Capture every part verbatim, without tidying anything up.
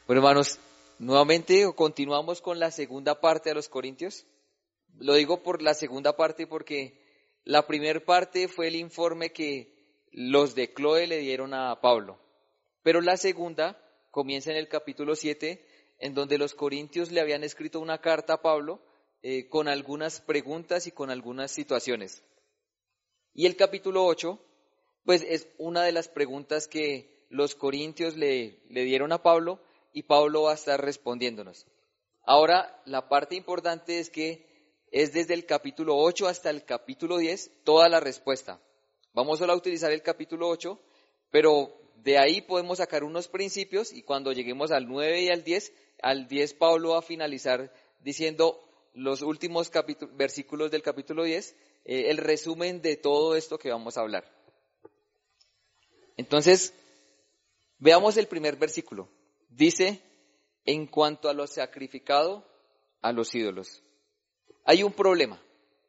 Bueno, hermanos, nuevamente continuamos con la segunda parte de los Corintios. Lo digo por la segunda parte porque la primera parte fue el informe que los de Cloe le dieron a Pablo. Pero la segunda comienza en el capítulo siete, en donde los corintios le habían escrito una carta a Pablo eh, con algunas preguntas y con algunas situaciones. Y el capítulo ocho, pues es una de las preguntas que los corintios le, le dieron a Pablo y Pablo va a estar respondiéndonos. Ahora, la parte importante es que es desde el capítulo ocho hasta el capítulo diez toda la respuesta. Vamos solo a utilizar el capítulo ocho, pero de ahí podemos sacar unos principios y cuando lleguemos al nueve y al diez, al diez Pablo va a finalizar diciendo los últimos capítulos, versículos del capítulo diez, eh, el resumen de todo esto que vamos a hablar. Entonces, veamos el primer versículo. Dice, en cuanto a lo sacrificado a los ídolos. Hay un problema.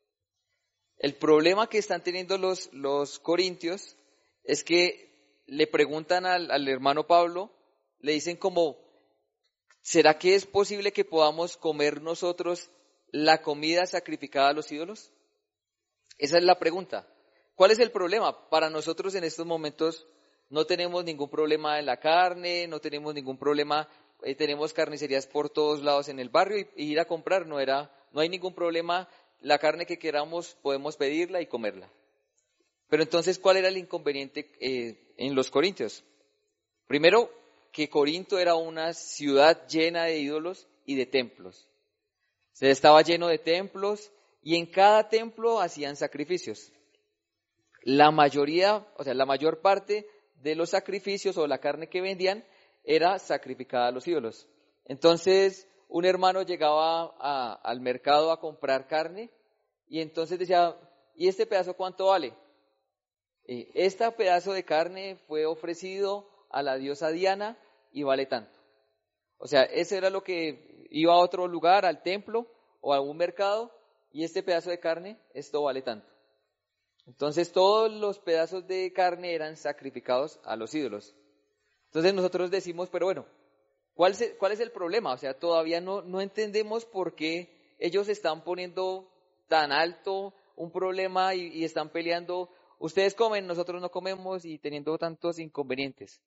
El problema que están teniendo los, los corintios es que le preguntan al, al hermano Pablo, le dicen como, ¿será que es posible que podamos comer nosotros la comida sacrificada a los ídolos? Esa es la pregunta. ¿Cuál es el problema? Para nosotros en estos momentos no tenemos ningún problema en la carne, no tenemos ningún problema, eh, tenemos carnicerías por todos lados en el barrio y, y ir a comprar no era, no hay ningún problema, la carne que queramos podemos pedirla y comerla. Pero entonces, ¿cuál era el inconveniente eh, en los corintios? Primero, que Corinto era una ciudad llena de ídolos y de templos. Se estaba lleno de templos y en cada templo hacían sacrificios. La mayoría, o sea, la mayor parte de los sacrificios o la carne que vendían era sacrificada a los ídolos. Entonces, un hermano llegaba a, al mercado a comprar carne y entonces decía, ¿y este pedazo cuánto vale? Eh, este pedazo de carne fue ofrecido a la diosa Diana y vale tanto. O sea, ese era lo que iba a otro lugar, al templo o a un mercado, y este pedazo de carne, esto vale tanto. Entonces todos los pedazos de carne eran sacrificados a los ídolos. Entonces nosotros decimos, pero bueno, ¿cuál es, cuál es el problema? O sea, todavía no, no entendemos por qué ellos están poniendo tan alto un problema y, y están peleando. Ustedes comen, nosotros no comemos y teniendo tantos inconvenientes.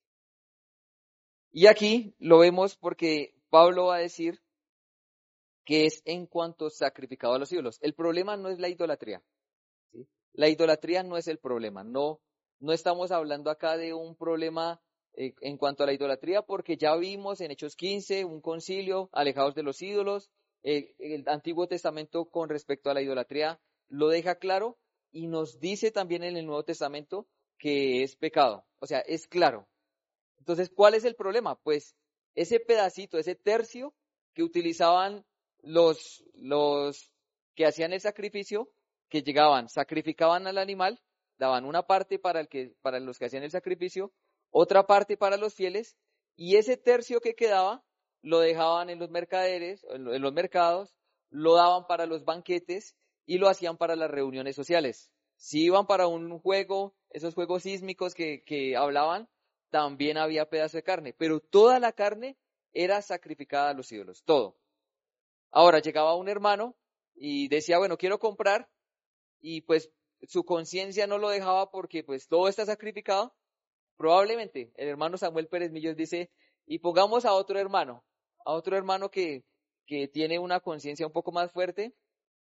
Y aquí lo vemos porque Pablo va a decir que es en cuanto sacrificado a los ídolos. El problema no es la idolatría. ¿Sí? La idolatría no es el problema. No, no estamos hablando acá de un problema eh, en cuanto a la idolatría porque ya vimos en Hechos quince un concilio, alejados de los ídolos. Eh, el Antiguo Testamento con respecto a la idolatría lo deja claro y nos dice también en el Nuevo Testamento que es pecado. O sea, es claro. Entonces, ¿cuál es el problema? Pues ese pedacito, ese tercio que utilizaban los, los que hacían el sacrificio, que llegaban, sacrificaban al animal, daban una parte para, el que, para los que hacían el sacrificio, otra parte para los fieles, y ese tercio que quedaba lo dejaban en los mercaderes, en los mercados, lo daban para los banquetes y lo hacían para las reuniones sociales. Si iban para un juego, esos juegos sísmicos que, que hablaban, también había pedazo de carne, pero toda la carne era sacrificada a los ídolos, todo. Ahora llegaba un hermano y decía, bueno, quiero comprar, y pues su conciencia no lo dejaba porque pues todo está sacrificado. Probablemente el hermano Samuel Pérez Millos dice, y pongamos a otro hermano, a otro hermano que, que tiene una conciencia un poco más fuerte,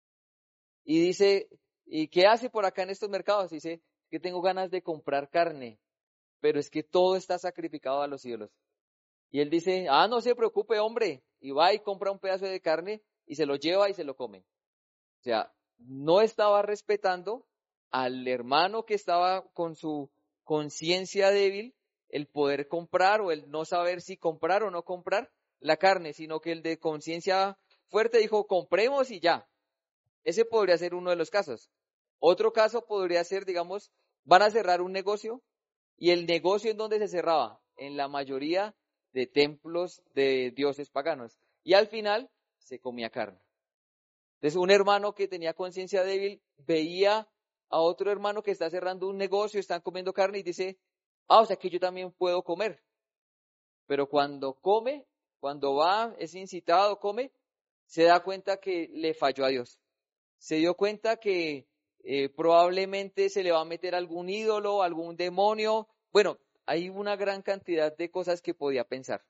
y dice, ¿y qué hace por acá en estos mercados? Dice, que tengo ganas de comprar carne, pero es que todo está sacrificado a los ídolos. Y él dice, ah, no se preocupe, hombre, y va y compra un pedazo de carne y se lo lleva y se lo come. O sea, no estaba respetando al hermano que estaba con su conciencia débil, el poder comprar o el no saber si comprar o no comprar la carne, sino que el de conciencia fuerte dijo, compremos y ya. Ese podría ser uno de los casos. Otro caso podría ser, digamos, van a cerrar un negocio y el negocio en donde se cerraba, en la mayoría de templos de dioses paganos. Y al final se comía carne. Entonces un hermano que tenía conciencia débil veía a otro hermano que está cerrando un negocio, están comiendo carne y dice, ah, o sea que yo también puedo comer. Pero cuando come, cuando va, es incitado, come, se da cuenta que le falló a Dios. Se dio cuenta que eh, probablemente se le va a meter algún ídolo, algún demonio. Bueno, hay una gran cantidad de cosas que podía pensar.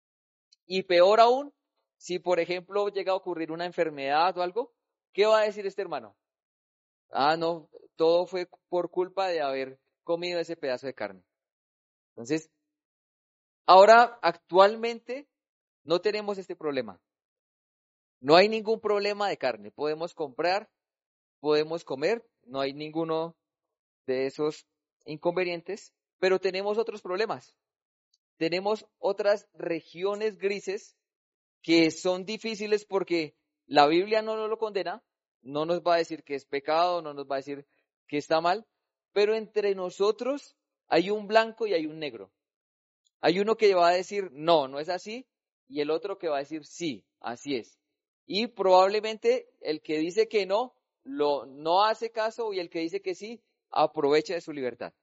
Y peor aún, si por ejemplo llega a ocurrir una enfermedad o algo, ¿qué va a decir este hermano? Ah, no, todo fue por culpa de haber comido ese pedazo de carne. Entonces, ahora actualmente no tenemos este problema. No hay ningún problema de carne. Podemos comprar, podemos comer, no hay ninguno de esos inconvenientes, pero tenemos otros problemas. Tenemos otras regiones grises que son difíciles porque la Biblia no nos lo condena, no nos va a decir que es pecado, no nos va a decir que está mal, pero entre nosotros hay un blanco y hay un negro. Hay uno que va a decir, no, no es así, y el otro que va a decir, sí, así es. Y probablemente el que dice que no, lo, no hace caso, y el que dice que sí, aprovecha de su libertad.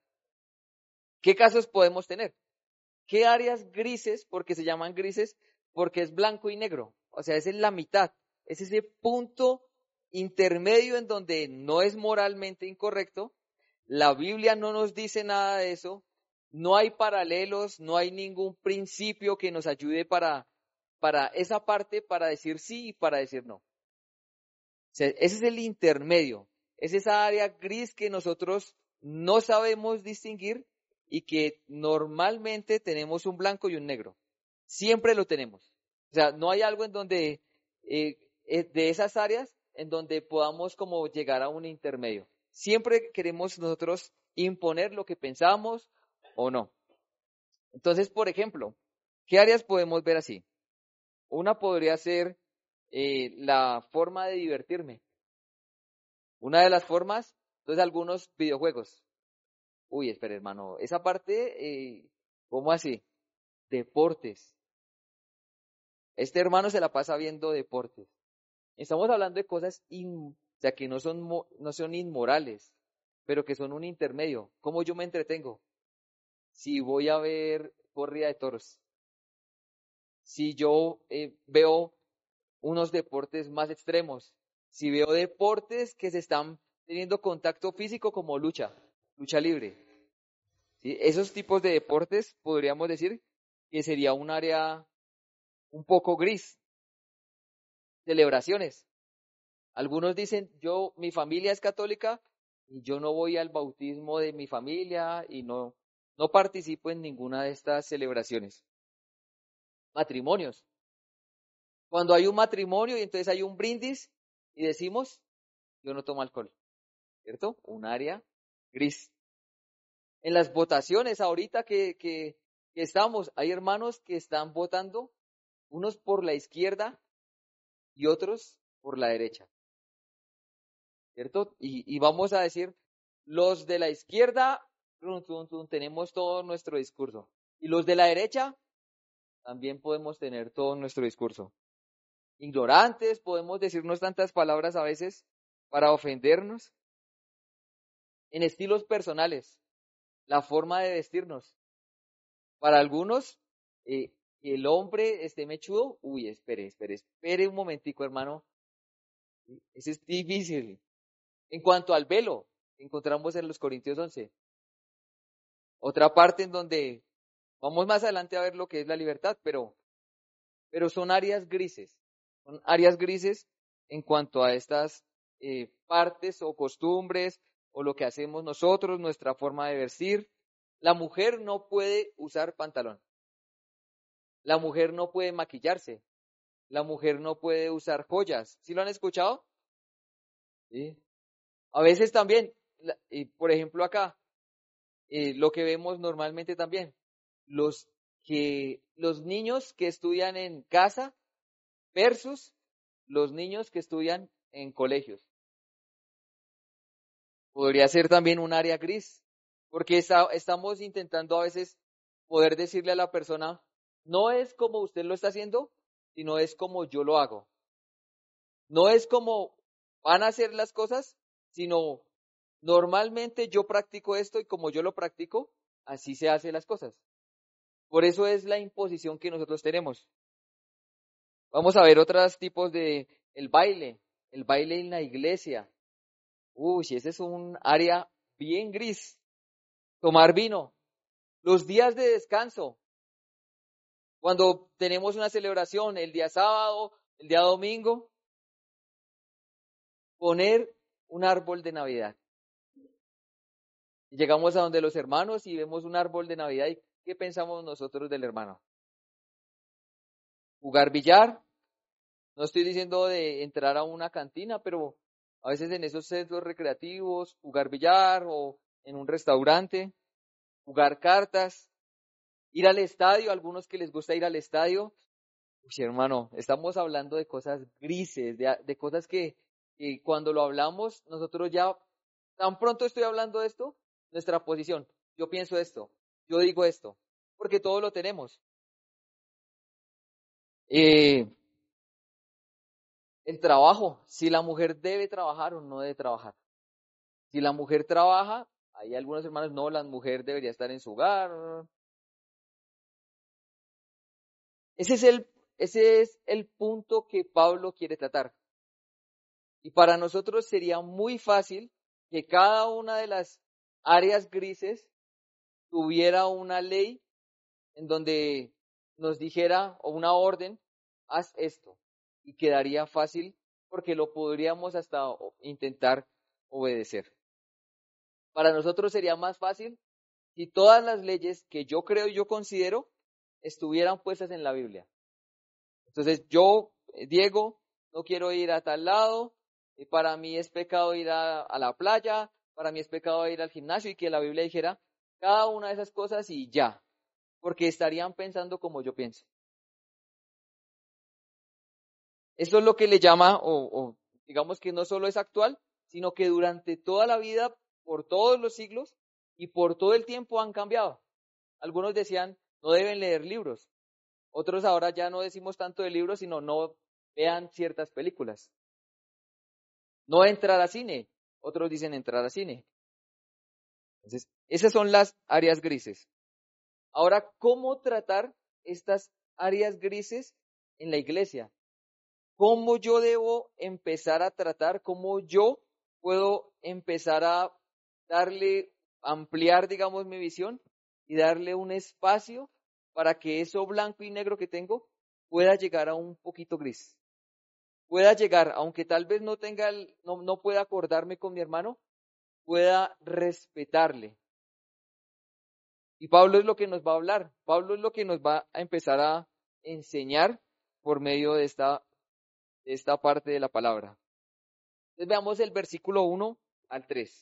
¿Qué casos podemos tener? ¿Qué áreas grises? Porque se llaman grises, porque es blanco y negro. O sea, esa es la mitad. Es ese punto intermedio en donde no es moralmente incorrecto. La Biblia no nos dice nada de eso. No hay paralelos, no hay ningún principio que nos ayude para, para esa parte, para decir sí y para decir no. O sea, ese es el intermedio. Es esa área gris que nosotros no sabemos distinguir y que normalmente tenemos un blanco y un negro. Siempre lo tenemos. O sea, no hay algo en donde, eh, eh, de esas áreas, en donde podamos como llegar a un intermedio. Siempre queremos nosotros imponer lo que pensamos o no. Entonces, por ejemplo, ¿qué áreas podemos ver así? Una podría ser eh, la forma de divertirme. Una de las formas, entonces algunos videojuegos. Uy, espera, hermano, esa parte, eh, ¿cómo así? Deportes. Este hermano se la pasa viendo deportes. Estamos hablando de cosas in, o sea, que no son, no son inmorales, pero que son un intermedio. ¿Cómo yo me entretengo? Si voy a ver corrida de toros, si yo eh, veo unos deportes más extremos, si veo deportes que se están teniendo contacto físico como lucha, lucha libre, ¿sí? Esos tipos de deportes podríamos decir que sería un área un poco gris. Celebraciones. Algunos dicen, yo, mi familia es católica y yo no voy al bautismo de mi familia y no, no participo en ninguna de estas celebraciones. Matrimonios. Cuando hay un matrimonio y entonces hay un brindis y decimos, yo no tomo alcohol, ¿cierto? Un área gris. En las votaciones ahorita que, que, que estamos, hay hermanos que están votando, unos por la izquierda y otros por la derecha, ¿cierto? Y, y vamos a decir, los de la izquierda, tum, tum, tum, tenemos todo nuestro discurso. Y los de la derecha, también podemos tener todo nuestro discurso. Ignorantes, podemos decirnos tantas palabras a veces para ofendernos. En estilos personales, la forma de vestirnos. Para algunos, eh, el hombre esté mechudo, uy, espere, espere, espere un momentico, hermano. Eso es difícil. En cuanto al velo, encontramos en los Corintios once. Otra parte en donde vamos más adelante a ver lo que es la libertad, pero, pero son áreas grises. Son áreas grises en cuanto a estas eh, partes o costumbres o lo que hacemos nosotros, nuestra forma de vestir. La mujer no puede usar pantalón. La mujer no puede maquillarse. La mujer no puede usar joyas. ¿Sí lo han escuchado? Sí. A veces también, la- y por ejemplo acá, eh, lo que vemos normalmente también, los que los niños que estudian en casa versus los niños que estudian en colegios. Podría ser también un área gris, porque está- estamos intentando a veces poder decirle a la persona, no es como usted lo está haciendo, sino es como yo lo hago. No es como van a hacer las cosas, sino normalmente yo practico esto y como yo lo practico, así se hacen las cosas. Por eso es la imposición que nosotros tenemos. Vamos a ver otros tipos de el baile, el baile en la iglesia. Uy, ese es un área bien gris. Tomar vino, los días de descanso, cuando tenemos una celebración, el día sábado, el día domingo, poner un árbol de Navidad. Llegamos a donde los hermanos y vemos un árbol de Navidad y ¿qué pensamos nosotros del hermano? Jugar billar. No estoy diciendo de entrar a una cantina, pero a veces en esos centros recreativos, jugar billar o en un restaurante, jugar cartas, ir al estadio, algunos que les gusta ir al estadio. Uy, hermano, estamos hablando de cosas grises, de, de cosas que, que cuando lo hablamos, nosotros ya, tan pronto estoy hablando de esto, nuestra posición, yo pienso esto, yo digo esto, porque todo lo tenemos. Eh, el trabajo, si la mujer debe trabajar o no debe trabajar. Si la mujer trabaja, hay algunos hermanos, no, la mujer debería estar en su hogar. Ese es el, ese es el punto que Pablo quiere tratar. Y para nosotros sería muy fácil que cada una de las áreas grises tuviera una ley en donde nos dijera, o una orden, haz esto. Y quedaría fácil porque lo podríamos hasta intentar obedecer. Para nosotros sería más fácil si todas las leyes que yo creo y yo considero estuvieran puestas en la Biblia. Entonces yo, Diego, no quiero ir a tal lado, y para mí es pecado ir a, a la playa, para mí es pecado ir al gimnasio, y que la Biblia dijera cada una de esas cosas y ya, porque estarían pensando como yo pienso. Eso es lo que le llama, o, o digamos que no solo es actual, sino que durante toda la vida, por todos los siglos y por todo el tiempo han cambiado. Algunos decían, no deben leer libros. Otros ahora ya no decimos tanto de libros, sino no vean ciertas películas. No entrar a cine. Otros dicen entrar a cine. Entonces, esas son las áreas grises. Ahora, ¿cómo tratar estas áreas grises en la iglesia? ¿Cómo yo debo empezar a tratar? ¿Cómo yo puedo empezar a darle, ampliar, digamos, mi visión y darle un espacio para que eso blanco y negro que tengo pueda llegar a un poquito gris? Pueda llegar, aunque tal vez no tenga, el, no, no pueda acordarme con mi hermano, pueda respetarle. Y Pablo es lo que nos va a hablar. Pablo es lo que nos va a empezar a enseñar por medio de esta, de esta parte de la palabra. Entonces veamos el versículo uno al tres.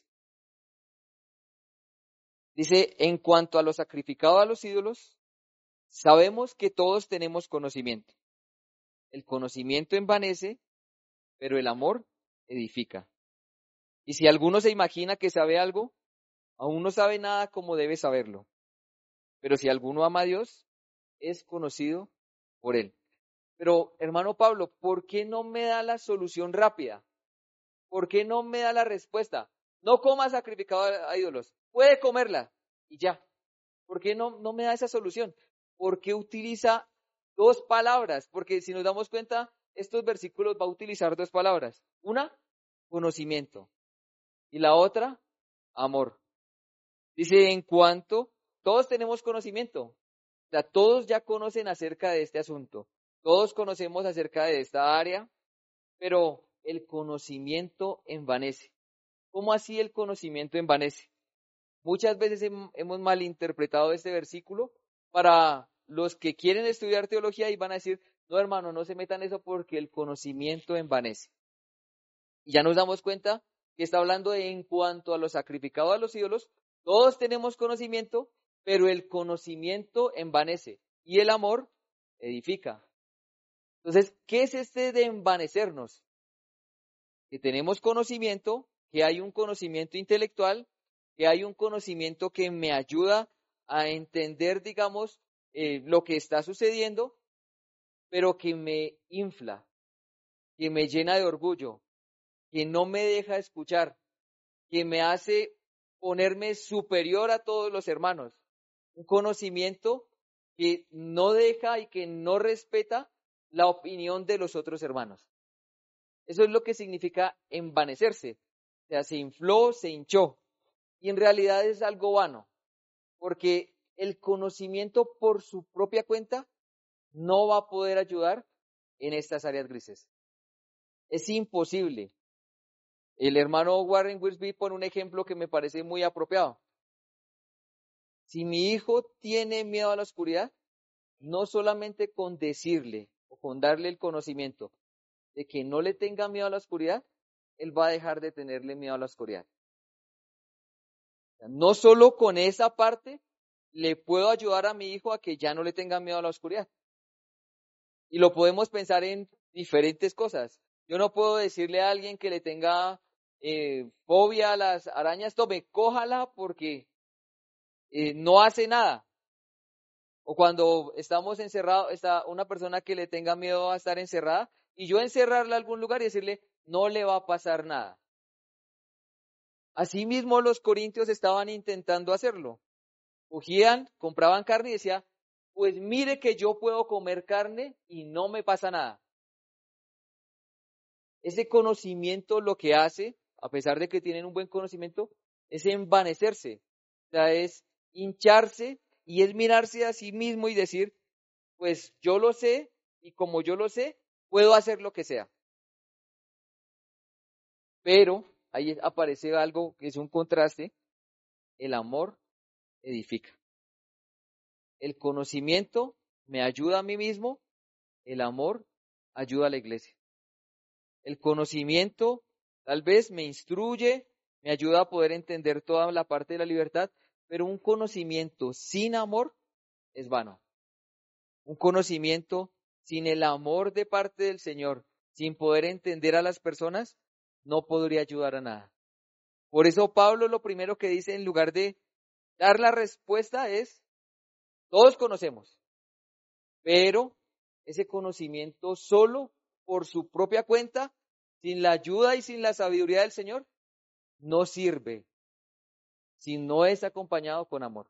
Dice, en cuanto a lo sacrificado a los ídolos, sabemos que todos tenemos conocimiento. El conocimiento envanece, pero el amor edifica. Y si alguno se imagina que sabe algo, aún no sabe nada como debe saberlo. Pero si alguno ama a Dios, es conocido por él. Pero, hermano Pablo, ¿por qué no me da la solución rápida? ¿Por qué no me da la respuesta? No coma sacrificado a ídolos. Puede comerla y ya. ¿Por qué no, no me da esa solución? ¿Por qué utiliza dos palabras? Porque si nos damos cuenta, estos versículos va a utilizar dos palabras. Una, conocimiento. Y la otra, amor. Dice, en cuanto, todos tenemos conocimiento. O sea, todos ya conocen acerca de este asunto. Todos conocemos acerca de esta área, pero el conocimiento envanece. ¿Cómo así el conocimiento envanece? Muchas veces hemos malinterpretado este versículo para los que quieren estudiar teología y van a decir, no hermano, no se metan eso porque el conocimiento envanece. Y ya nos damos cuenta que está hablando de en cuanto a lo sacrificado a los ídolos, todos tenemos conocimiento, pero el conocimiento envanece y el amor edifica. Entonces, ¿qué es este de envanecernos? Que tenemos conocimiento, que hay un conocimiento intelectual, que hay un conocimiento que me ayuda a entender, digamos, eh, lo que está sucediendo, pero que me infla, que me llena de orgullo, que no me deja escuchar, que me hace ponerme superior a todos los hermanos. Un conocimiento que no deja y que no respeta la opinión de los otros hermanos. Eso es lo que significa envanecerse. O sea, se infló, se hinchó. Y en realidad es algo vano, porque el conocimiento por su propia cuenta no va a poder ayudar en estas áreas grises. Es imposible. El hermano Warren Wiersbe pone un ejemplo que me parece muy apropiado. Si mi hijo tiene miedo a la oscuridad, no solamente con decirle o con darle el conocimiento de que no le tenga miedo a la oscuridad, él va a dejar de tenerle miedo a la oscuridad. No solo con esa parte le puedo ayudar a mi hijo a que ya no le tenga miedo a la oscuridad. Y lo podemos pensar en diferentes cosas. Yo no puedo decirle a alguien que le tenga eh, fobia a las arañas, tome, cójala porque eh, no hace nada. O cuando estamos encerrados, está una persona que le tenga miedo a estar encerrada, y yo encerrarla a algún lugar y decirle, no le va a pasar nada. Asimismo, los corintios estaban intentando hacerlo. Cogían, compraban carne y decía, pues mire que yo puedo comer carne y no me pasa nada. Ese conocimiento lo que hace, a pesar de que tienen un buen conocimiento, es envanecerse. O sea, es hincharse y es mirarse a sí mismo y decir, pues yo lo sé y como yo lo sé, puedo hacer lo que sea. Pero ahí aparece algo que es un contraste, el amor edifica. El conocimiento me ayuda a mí mismo, el amor ayuda a la iglesia. El conocimiento tal vez me instruye, me ayuda a poder entender toda la parte de la libertad, pero un conocimiento sin amor es vano. Un conocimiento sin el amor de parte del Señor, sin poder entender a las personas, no podría ayudar a nada. Por eso Pablo lo primero que dice en lugar de dar la respuesta es, todos conocemos, pero ese conocimiento solo por su propia cuenta, sin la ayuda y sin la sabiduría del Señor, no sirve si no es acompañado con amor.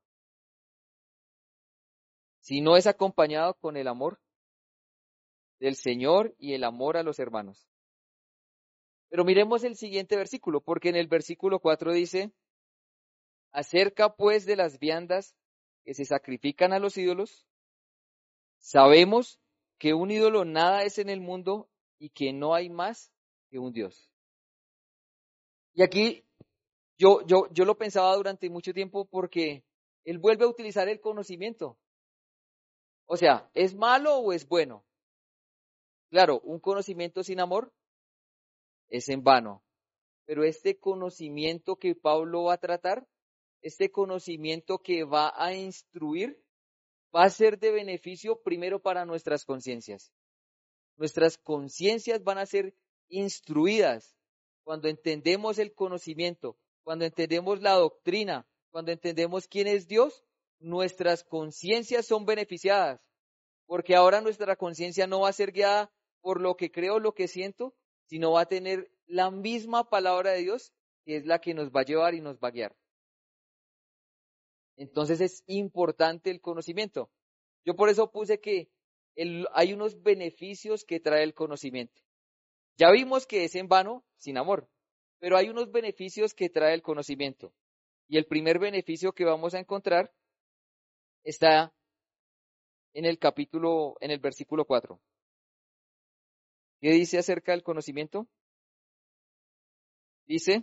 Si no es acompañado con el amor del Señor y el amor a los hermanos. Pero miremos el siguiente versículo, porque en el versículo cuatro dice, acerca pues de las viandas que se sacrifican a los ídolos, sabemos que un ídolo nada es en el mundo y que no hay más que un Dios. Y aquí yo, yo, yo lo pensaba durante mucho tiempo porque él vuelve a utilizar el conocimiento. O sea, ¿es malo o es bueno? Claro, un conocimiento sin amor es en vano. Pero este conocimiento que Pablo va a tratar, este conocimiento que va a instruir, va a ser de beneficio primero para nuestras conciencias. Nuestras conciencias van a ser instruidas cuando entendemos el conocimiento, cuando entendemos la doctrina, cuando entendemos quién es Dios, nuestras conciencias son beneficiadas, porque ahora nuestra conciencia no va a ser guiada por lo que creo, lo que siento, sino va a tener la misma palabra de Dios, que es la que nos va a llevar y nos va a guiar. Entonces es importante el conocimiento. Yo por eso puse que el, hay unos beneficios que trae el conocimiento. Ya vimos que es en vano, sin amor, pero hay unos beneficios que trae el conocimiento. Y el primer beneficio que vamos a encontrar está en el capítulo, en el versículo cuatro. ¿Qué dice acerca del conocimiento? Dice,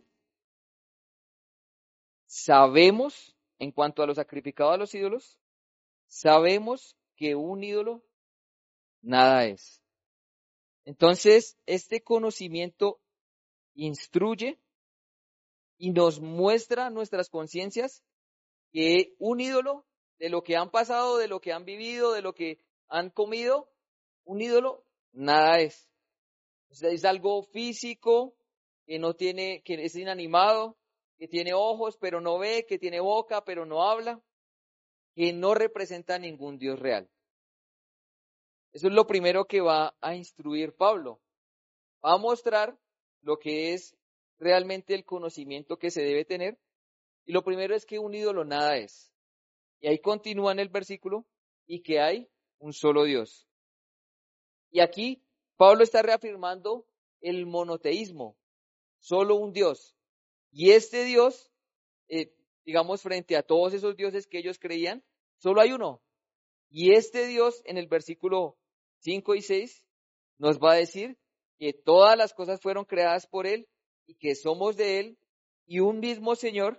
sabemos, en cuanto a lo sacrificado a los ídolos, sabemos que un ídolo nada es. Entonces, este conocimiento instruye y nos muestra nuestras conciencias que un ídolo, de lo que han pasado, de lo que han vivido, de lo que han comido, un ídolo nada es. O sea, es algo físico, que no tiene, que es inanimado, que tiene ojos pero no ve, que tiene boca pero no habla, que no representa ningún Dios real. Eso es lo primero que va a instruir Pablo. Va a mostrar lo que es realmente el conocimiento que se debe tener. Y lo primero es que un ídolo nada es. Y ahí continúa en el versículo, y que hay un solo Dios. Y aquí Pablo está reafirmando el monoteísmo, solo un Dios. Y este Dios, eh, digamos, frente a todos esos dioses que ellos creían, solo hay uno. Y este Dios, en el versículo cinco y seis, nos va a decir que todas las cosas fueron creadas por Él y que somos de Él, y un mismo Señor,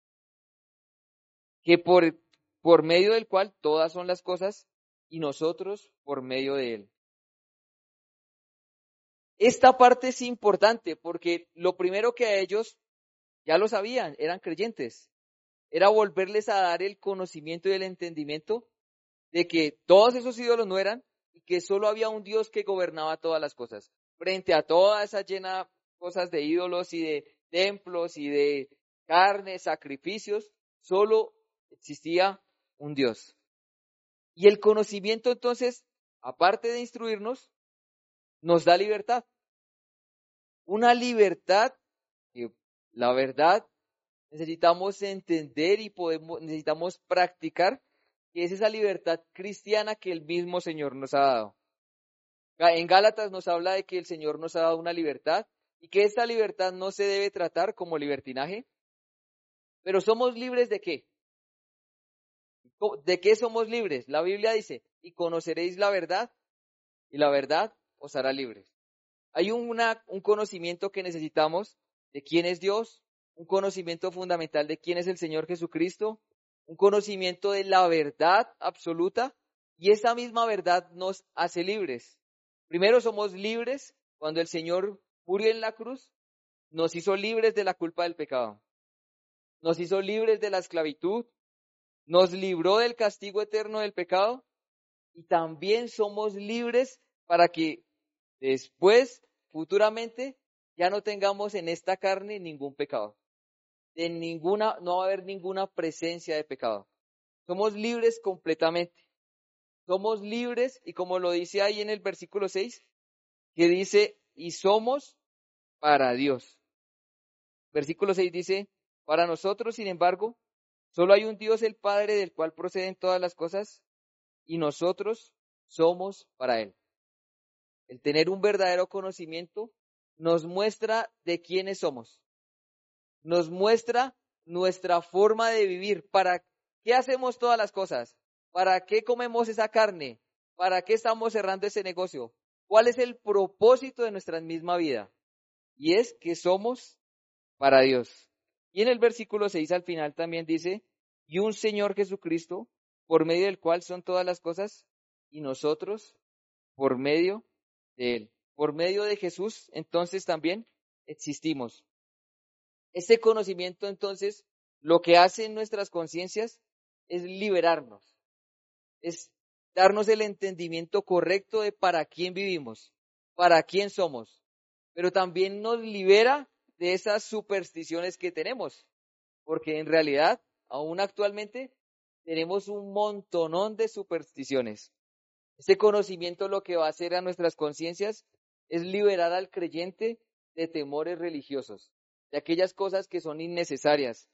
que por, por medio del cual todas son las cosas, y nosotros por medio de Él. Esta parte es importante porque lo primero que a ellos ya lo sabían, eran creyentes, era volverles a dar el conocimiento y el entendimiento de que todos esos ídolos no eran y que solo había un Dios que gobernaba todas las cosas. Frente a toda esa llena cosas de ídolos y de templos y de carnes, sacrificios, solo existía un Dios. Y el conocimiento entonces, aparte de instruirnos, nos da libertad. Una libertad que, la verdad, necesitamos entender y podemos, necesitamos practicar, que es esa libertad cristiana que el mismo Señor nos ha dado. En Gálatas nos habla de que el Señor nos ha dado una libertad y que esta libertad no se debe tratar como libertinaje. Pero ¿somos libres de qué? ¿De qué somos libres? La Biblia dice, y conoceréis la verdad, y la verdad os hará libres. Hay una, un conocimiento que necesitamos de quién es Dios, un conocimiento fundamental de quién es el Señor Jesucristo, un conocimiento de la verdad absoluta, y esa misma verdad nos hace libres. Primero somos libres cuando el Señor murió en la cruz, nos hizo libres de la culpa del pecado, nos hizo libres de la esclavitud, nos libró del castigo eterno del pecado, y también somos libres para que después, futuramente, ya no tengamos en esta carne ningún pecado. De ninguna, no va a haber ninguna presencia de pecado. Somos libres completamente. Somos libres, y como lo dice ahí en el versículo seis, que dice, y somos para Dios. Versículo seis dice, para nosotros, sin embargo, solo hay un Dios, el Padre, del cual proceden todas las cosas, y nosotros somos para Él. El tener un verdadero conocimiento nos muestra de quiénes somos. Nos muestra nuestra forma de vivir. ¿Para qué hacemos todas las cosas? ¿Para qué comemos esa carne? ¿Para qué estamos cerrando ese negocio? ¿Cuál es el propósito de nuestra misma vida? Y es que somos para Dios. Y en el versículo seis al final también dice, y un Señor Jesucristo, por medio del cual son todas las cosas, y nosotros por medio de Él. Por medio de Jesús, entonces también existimos. Este conocimiento, entonces, lo que hace en nuestras conciencias es liberarnos, es darnos el entendimiento correcto de para quién vivimos, para quién somos, pero también nos libera de esas supersticiones que tenemos, porque en realidad, aún actualmente, tenemos un montonón de supersticiones. Este conocimiento lo que va a hacer a nuestras conciencias es liberar al creyente de temores religiosos, de aquellas cosas que son innecesarias.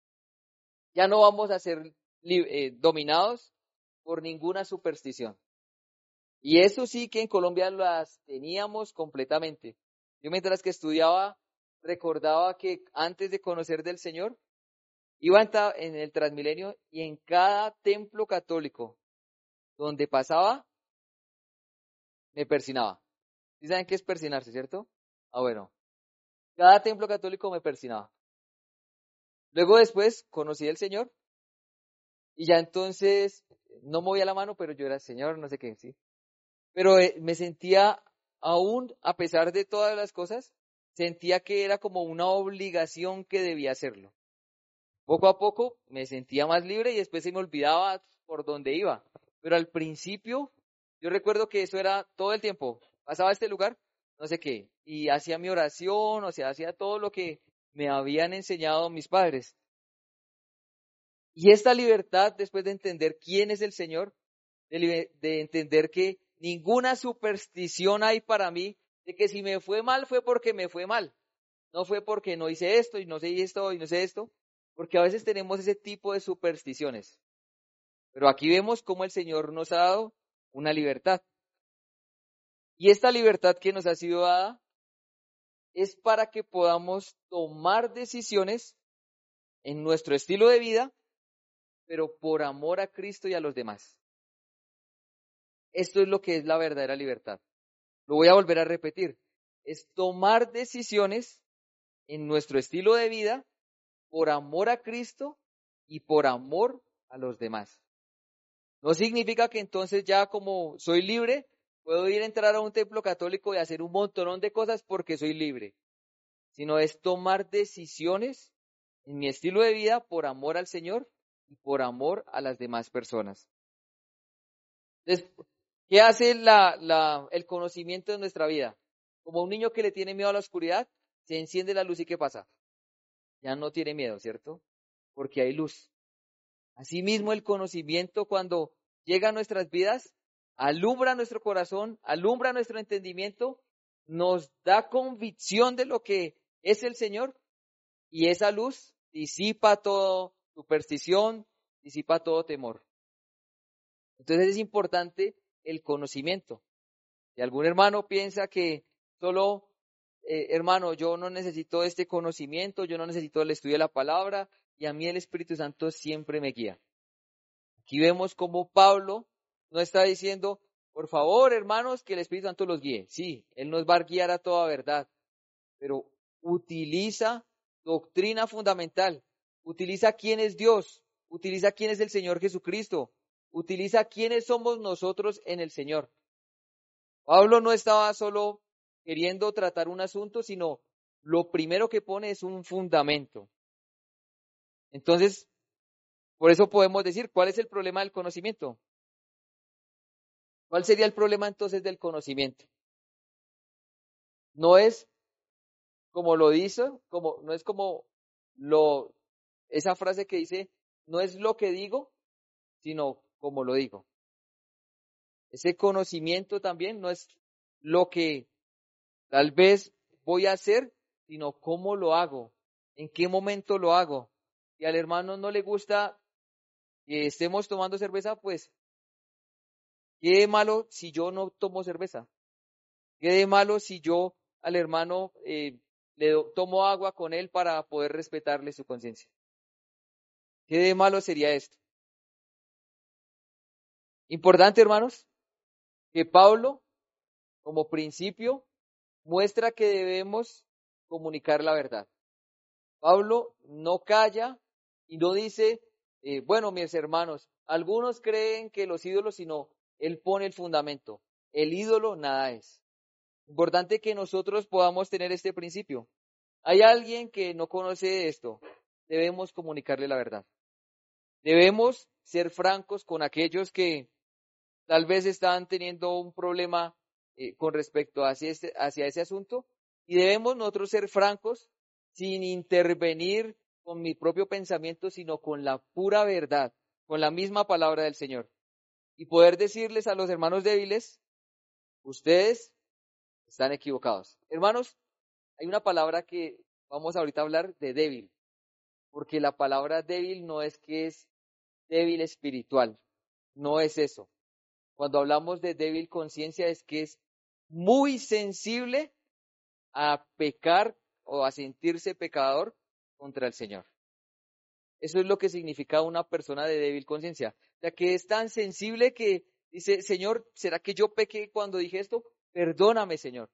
Ya no vamos a ser eh, dominados por ninguna superstición. Y eso sí que en Colombia las teníamos completamente. Yo mientras que estudiaba recordaba que antes de conocer del Señor, iba en el Transmilenio y en cada templo católico donde pasaba, me persinaba. ¿Sí saben qué es persinarse, cierto? Ah, bueno. Cada templo católico me persinaba. Luego después conocí al Señor y ya entonces no movía la mano, pero yo era Señor, no sé qué, sí. Pero eh, me sentía aún, a pesar de todas las cosas, sentía que era como una obligación que debía hacerlo. Poco a poco me sentía más libre y después se me olvidaba por dónde iba. Pero al principio, yo recuerdo que eso era todo el tiempo. Pasaba a este lugar, no sé qué, y hacía mi oración, o sea, hacía todo lo que me habían enseñado mis padres. Y esta libertad, después de entender quién es el Señor, de, de entender que ninguna superstición hay para mí, de que si me fue mal fue porque me fue mal, no fue porque no hice esto y no sé esto y no sé esto, porque a veces tenemos ese tipo de supersticiones. Pero aquí vemos cómo el Señor nos ha dado una libertad. Y esta libertad que nos ha sido dada es para que podamos tomar decisiones en nuestro estilo de vida, pero por amor a Cristo y a los demás. Esto es lo que es la verdadera libertad. Lo voy a volver a repetir. Es tomar decisiones en nuestro estilo de vida por amor a Cristo y por amor a los demás. No significa que entonces ya como soy libre, puedo ir a entrar a un templo católico y hacer un montón de cosas porque soy libre, sino es tomar decisiones en mi estilo de vida por amor al Señor y por amor a las demás personas. Entonces, ¿qué hace la, la, el conocimiento de nuestra vida? Como un niño que le tiene miedo a la oscuridad, se enciende la luz y ¿qué pasa? Ya no tiene miedo, ¿cierto? Porque hay luz. Asimismo, el conocimiento cuando llega a nuestras vidas, alumbra nuestro corazón, alumbra nuestro entendimiento, nos da convicción de lo que es el Señor y esa luz disipa toda superstición, disipa todo temor. Entonces es importante el conocimiento. Si algún hermano piensa que solo, eh, hermano, yo no necesito este conocimiento, yo no necesito el estudio de la palabra y a mí el Espíritu Santo siempre me guía. Aquí vemos cómo Pablo no está diciendo, por favor, hermanos, que el Espíritu Santo los guíe. Sí, Él nos va a guiar a toda verdad, pero utiliza doctrina fundamental, utiliza quién es Dios, utiliza quién es el Señor Jesucristo, utiliza quiénes somos nosotros en el Señor. Pablo no estaba solo queriendo tratar un asunto, sino lo primero que pone es un fundamento. Entonces, por eso podemos decir, ¿cuál es el problema del conocimiento? ¿Cuál sería el problema entonces del conocimiento? No es como lo dice, como, no es como lo, esa frase que dice, no es lo que digo, sino como lo digo. Ese conocimiento también no es lo que tal vez voy a hacer, sino cómo lo hago, en qué momento lo hago. Y al hermano no le gusta que estemos tomando cerveza, pues, ¿qué de malo si yo no tomo cerveza? ¿Qué de malo si yo al hermano eh, le do, tomo agua con él para poder respetarle su conciencia? ¿Qué de malo sería esto? Importante, hermanos, que Pablo, como principio, muestra que debemos comunicar la verdad. Pablo no calla y no dice, eh, bueno, mis hermanos, algunos creen que los ídolos, sino él pone el fundamento. El ídolo nada es. Importante que nosotros podamos tener este principio. Hay alguien que no conoce esto, debemos comunicarle la verdad. Debemos ser francos con aquellos que tal vez están teniendo un problema eh, con respecto hacia, este, hacia ese asunto y debemos nosotros ser francos sin intervenir con mi propio pensamiento, sino con la pura verdad, con la misma palabra del Señor. Y poder decirles a los hermanos débiles, ustedes están equivocados. Hermanos, hay una palabra que vamos ahorita a hablar de débil, porque la palabra débil no es que es débil espiritual, no es eso. Cuando hablamos de débil conciencia es que es muy sensible a pecar o a sentirse pecador contra el Señor. Eso es lo que significa una persona de débil conciencia. O sea, que es tan sensible que dice, Señor, ¿será que yo pequé cuando dije esto? Perdóname, Señor.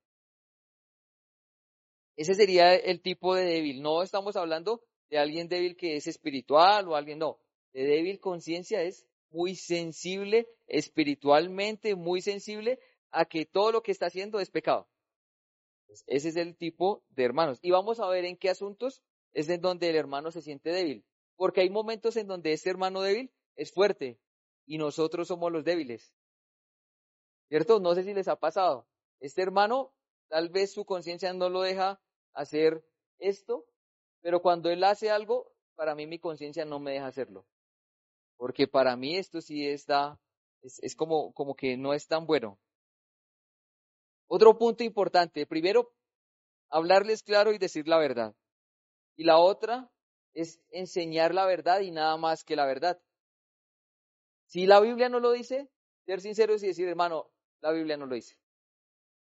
Ese sería el tipo de débil. No estamos hablando de alguien débil que es espiritual o alguien, no. De débil conciencia es muy sensible espiritualmente, muy sensible a que todo lo que está haciendo es pecado. Pues ese es el tipo de hermanos. Y vamos a ver en qué asuntos es en donde el hermano se siente débil. Porque hay momentos en donde este hermano débil es fuerte y nosotros somos los débiles. ¿Cierto? No sé si les ha pasado. Este hermano, tal vez su conciencia no lo deja hacer esto, pero cuando él hace algo, para mí mi conciencia no me deja hacerlo. Porque para mí esto sí está, es, es como, como que no es tan bueno. Otro punto importante, primero, hablarles claro y decir la verdad. Y la otra es enseñar la verdad y nada más que la verdad. Si la Biblia no lo dice, ser sinceros y decir, hermano, la Biblia no lo dice.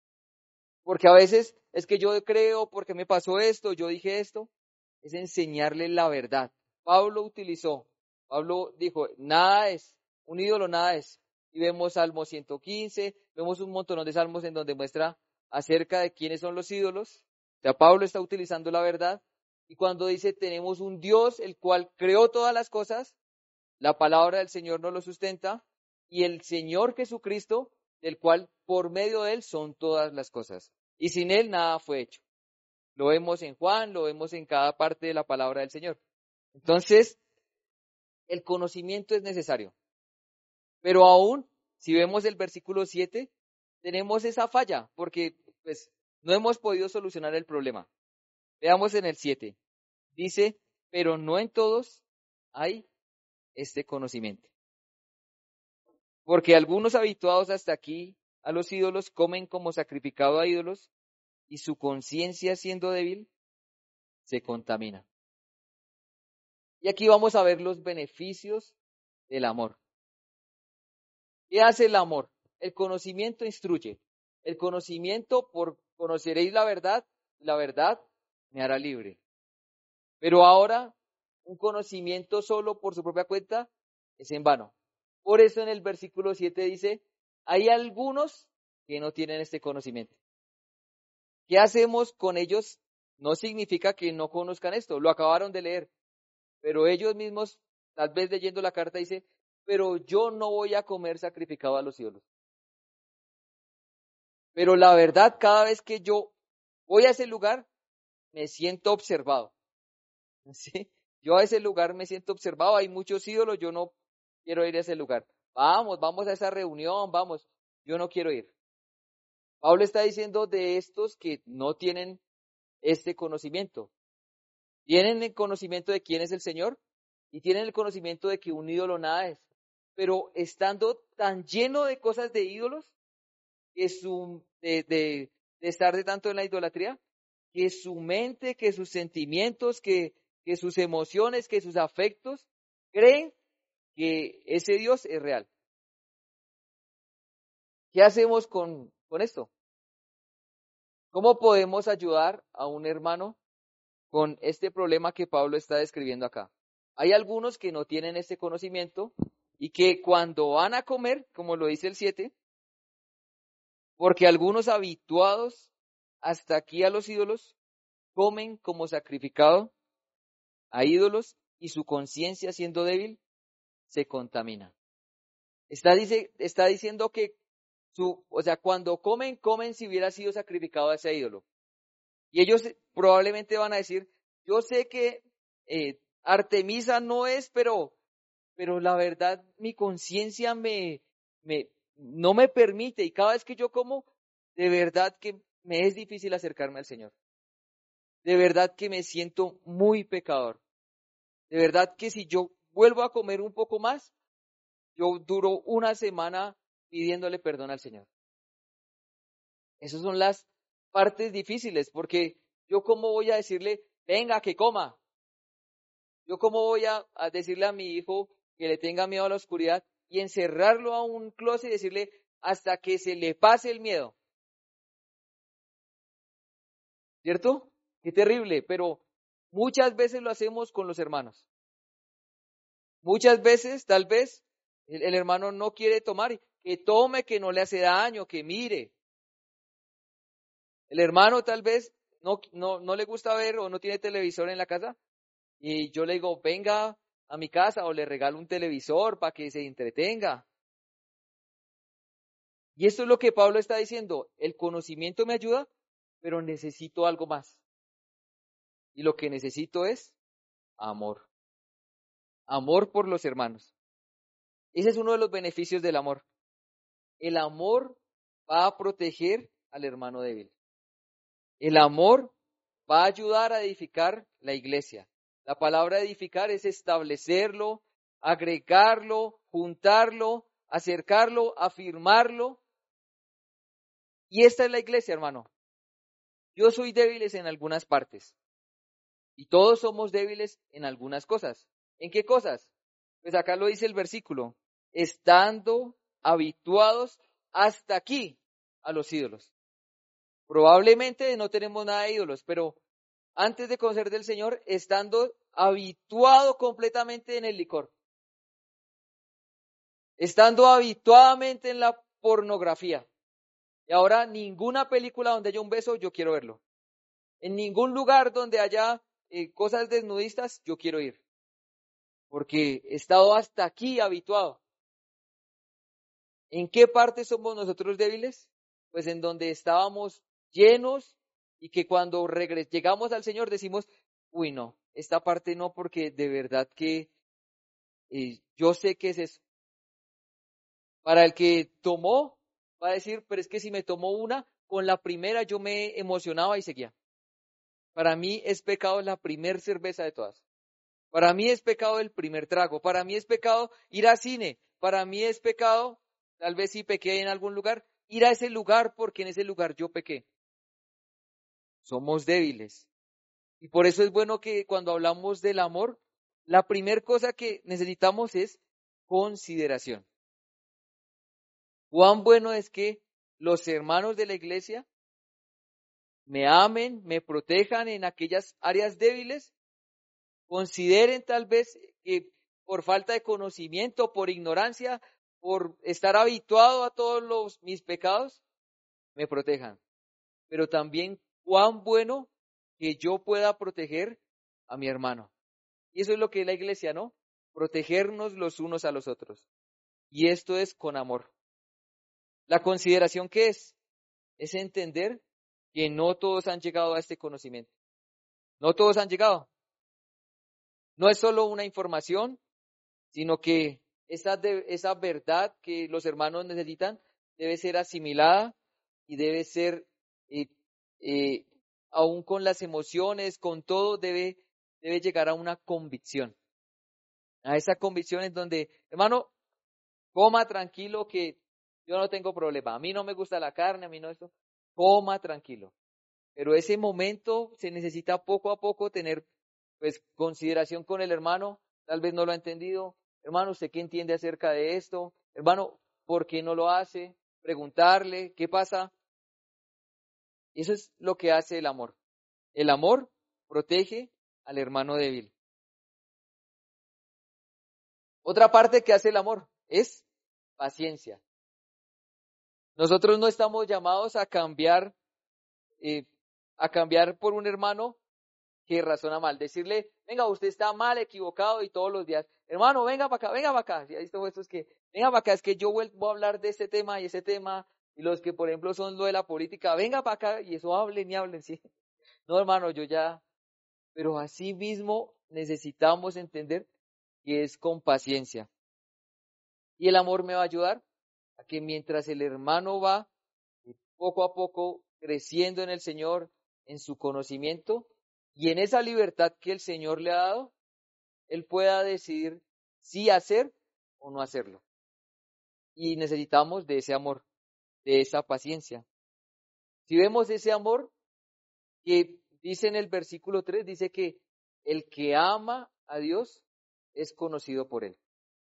Porque a veces es que yo creo, porque me pasó esto, yo dije esto, es enseñarle la verdad. Pablo utilizó, Pablo dijo, nada es, un ídolo nada es. Y vemos Salmo ciento quince, vemos un montón de salmos en donde muestra acerca de quiénes son los ídolos. O sea, Pablo está utilizando la verdad. Y cuando dice, tenemos un Dios el cual creó todas las cosas, la palabra del Señor nos lo sustenta, y el Señor Jesucristo, del cual por medio de él son todas las cosas. Y sin él nada fue hecho. Lo vemos en Juan, lo vemos en cada parte de la palabra del Señor. Entonces, el conocimiento es necesario. Pero aún, si vemos el versículo siete, tenemos esa falla, porque pues no hemos podido solucionar el problema. Veamos en el siete. Dice, pero no en todos hay este conocimiento. Porque algunos habituados hasta aquí a los ídolos comen como sacrificado a ídolos, y su conciencia, siendo débil, se contamina. Y aquí vamos a ver los beneficios del amor. ¿Qué hace el amor? El conocimiento instruye. El conocimiento, por conoceréis la verdad, la verdad me hará libre. Pero ahora, un conocimiento solo por su propia cuenta es en vano. Por eso en el versículo siete dice, hay algunos que no tienen este conocimiento. ¿Qué hacemos con ellos? No significa que no conozcan esto, lo acabaron de leer, pero ellos mismos, tal vez leyendo la carta, dice, pero yo no voy a comer sacrificado a los ídolos. Pero la verdad, cada vez que yo voy a ese lugar, me siento observado. ¿Sí? Yo a ese lugar me siento observado, hay muchos ídolos, yo no quiero ir a ese lugar. Vamos, vamos a esa reunión, vamos, yo no quiero ir. Pablo está diciendo de estos que no tienen este conocimiento. Tienen el conocimiento de quién es el Señor y tienen el conocimiento de que un ídolo nada es. Pero estando tan lleno de cosas de ídolos, que su, de, de, de estar de tanto en la idolatría, que su mente, que sus sentimientos, que, que sus emociones, que sus afectos, creen que ese Dios es real. ¿Qué hacemos con, con esto? ¿Cómo podemos ayudar a un hermano con este problema que Pablo está describiendo acá? Hay algunos que no tienen este conocimiento y que cuando van a comer, como lo dice el siete, porque algunos habituados hasta aquí a los ídolos, comen como sacrificado a ídolos y su conciencia, siendo débil, se contamina. Está, dice, está diciendo que su, o sea, cuando comen, comen si hubiera sido sacrificado a ese ídolo. Y ellos probablemente van a decir, yo sé que eh, Artemisa no es, pero, pero la verdad mi conciencia me, me, no me permite, y cada vez que yo como, de verdad que me es difícil acercarme al Señor. De verdad que me siento muy pecador. De verdad que si yo vuelvo a comer un poco más, yo duro una semana pidiéndole perdón al Señor. Esas son las partes difíciles, porque yo cómo voy a decirle, venga, que coma. Yo cómo voy a, a decirle a mi hijo que le tenga miedo a la oscuridad y encerrarlo a un closet y decirle hasta que se le pase el miedo. ¿Cierto? Qué terrible, pero muchas veces lo hacemos con los hermanos. Muchas veces, tal vez, el, el hermano no quiere tomar, que tome, que no le hace daño, que mire. El hermano tal vez no, no, no le gusta ver o no tiene televisor en la casa y yo le digo, venga a mi casa o le regalo un televisor para que se entretenga. Y esto es lo que Pablo está diciendo, el conocimiento me ayuda, pero necesito algo más. Y lo que necesito es amor. Amor por los hermanos. Ese es uno de los beneficios del amor. El amor va a proteger al hermano débil. El amor va a ayudar a edificar la iglesia. La palabra edificar es establecerlo, agregarlo, juntarlo, acercarlo, afirmarlo. Y esta es la iglesia, hermano. Yo soy débil en algunas partes. Y todos somos débiles en algunas cosas. ¿En qué cosas? Pues acá lo dice el versículo. Estando habituados hasta aquí a los ídolos. Probablemente no tenemos nada de ídolos, pero antes de conocer del Señor, estando habituado completamente en el licor, estando habituadamente en la pornografía. Y ahora ninguna película donde haya un beso, yo quiero verlo. En ningún lugar donde haya eh, cosas desnudistas, yo quiero ir. Porque he estado hasta aquí habituado. ¿En qué parte somos nosotros débiles? Pues en donde estábamos llenos y que cuando regres llegamos al Señor decimos, uy no, esta parte no, porque de verdad que eh, yo sé que es eso. Para el que tomó, va a decir, pero es que si me tomó una, con la primera yo me emocionaba y seguía. Para mí es pecado la primer cerveza de todas. Para mí es pecado el primer trago. Para mí es pecado ir al cine. Para mí es pecado, tal vez si pequé en algún lugar, ir a ese lugar porque en ese lugar yo pequé. Somos débiles. Y por eso es bueno que cuando hablamos del amor, la primera cosa que necesitamos es consideración. Cuán bueno es que los hermanos de la iglesia me amen, me protejan en aquellas áreas débiles, consideren tal vez que por falta de conocimiento, por ignorancia, por estar habituado a todos los, mis pecados, me protejan. Pero también cuán bueno que yo pueda proteger a mi hermano. Y eso es lo que es la iglesia, ¿no? Protegernos los unos a los otros. Y esto es con amor. La consideración, ¿qué es? Es entender que no todos han llegado a este conocimiento. No todos han llegado. No es solo una información, sino que esa, de, esa verdad que los hermanos necesitan debe ser asimilada y debe ser, eh, eh, aún con las emociones, con todo, debe, debe llegar a una convicción. A esa convicción en donde, hermano, coma tranquilo que yo no tengo problema. A mí no me gusta la carne, a mí no esto. Coma tranquilo. Pero ese momento se necesita poco a poco tener pues consideración con el hermano. Tal vez no lo ha entendido. Hermano, ¿usted qué entiende acerca de esto? Hermano, ¿por qué no lo hace? Preguntarle, ¿qué pasa? Eso es lo que hace el amor. El amor protege al hermano débil. Otra parte que hace el amor es paciencia. Nosotros no estamos llamados a cambiar, eh, a cambiar por un hermano que razona mal. Decirle, venga, usted está mal, equivocado y todos los días, hermano, venga para acá, venga para acá. ¿Sí ha visto estos que, venga para acá, es que yo vuelvo a hablar de este tema y ese tema, y los que, por ejemplo, son lo de la política, venga para acá, y eso hablen y hablen, sí. No, hermano, yo ya, pero así mismo necesitamos entender que es con paciencia. Y el amor me va a ayudar a que mientras el hermano va poco a poco creciendo en el Señor, en su conocimiento, y en esa libertad que el Señor le ha dado, él pueda decidir si hacer o no hacerlo. Y necesitamos de ese amor, de esa paciencia. Si vemos ese amor que dice en el versículo tres, dice que el que ama a Dios es conocido por él.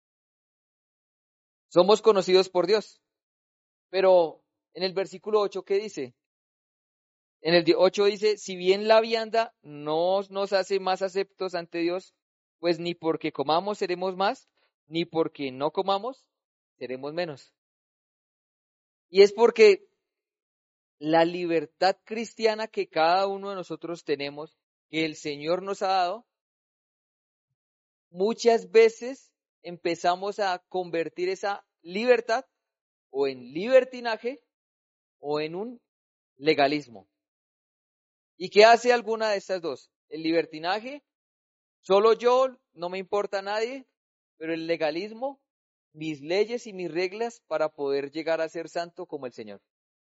Somos conocidos por Dios. Pero en el versículo ocho, ¿qué dice? En el ocho dice, si bien la vianda no nos hace más aceptos ante Dios, pues ni porque comamos seremos más, ni porque no comamos seremos menos. Y es porque la libertad cristiana que cada uno de nosotros tenemos, que el Señor nos ha dado, muchas veces empezamos a convertir esa libertad o en libertinaje o en un legalismo. ¿Y qué hace alguna de estas dos? El libertinaje, solo yo, no me importa a nadie, pero el legalismo, mis leyes y mis reglas para poder llegar a ser santo como el Señor.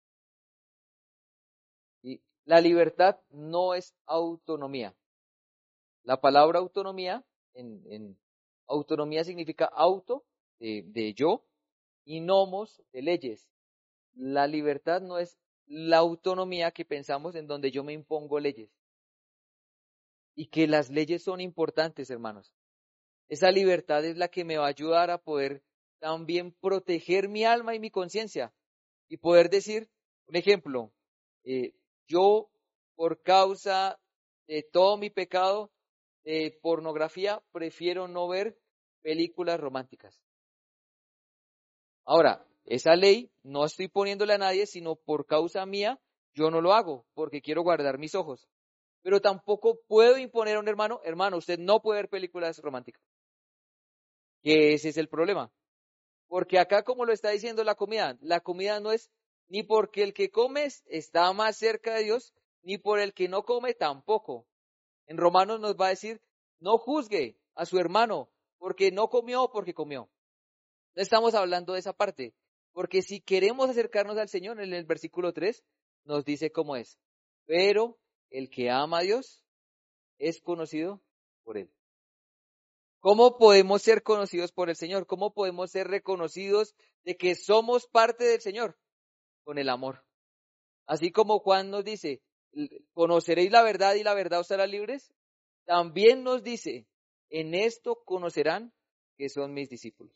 Y la libertad no es autonomía. La palabra autonomía, en, en autonomía significa auto, de, de yo, y nomos, de leyes. La libertad no es la autonomía que pensamos en donde yo me impongo leyes. Y que las leyes son importantes, hermanos. Esa libertad es la que me va a ayudar a poder también proteger mi alma y mi conciencia. Y poder decir, un ejemplo, eh, yo por causa de todo mi pecado de pornografía prefiero no ver películas románticas. Ahora, esa ley no estoy poniéndole a nadie, sino por causa mía, yo no lo hago, porque quiero guardar mis ojos. Pero tampoco puedo imponer a un hermano, hermano, usted no puede ver películas románticas. Que ese es el problema. Porque acá, como lo está diciendo la comida, la comida no es ni porque el que come está más cerca de Dios, ni por el que no come tampoco. En Romanos nos va a decir, no juzgue a su hermano, porque no comió o porque comió. No estamos hablando de esa parte, porque si queremos acercarnos al Señor, en el versículo tres nos dice cómo es. Pero el que ama a Dios es conocido por Él. ¿Cómo podemos ser conocidos por el Señor? ¿Cómo podemos ser reconocidos de que somos parte del Señor? Con el amor. Así como Juan nos dice, conoceréis la verdad y la verdad os hará libres, también nos dice, en esto conocerán que son mis discípulos.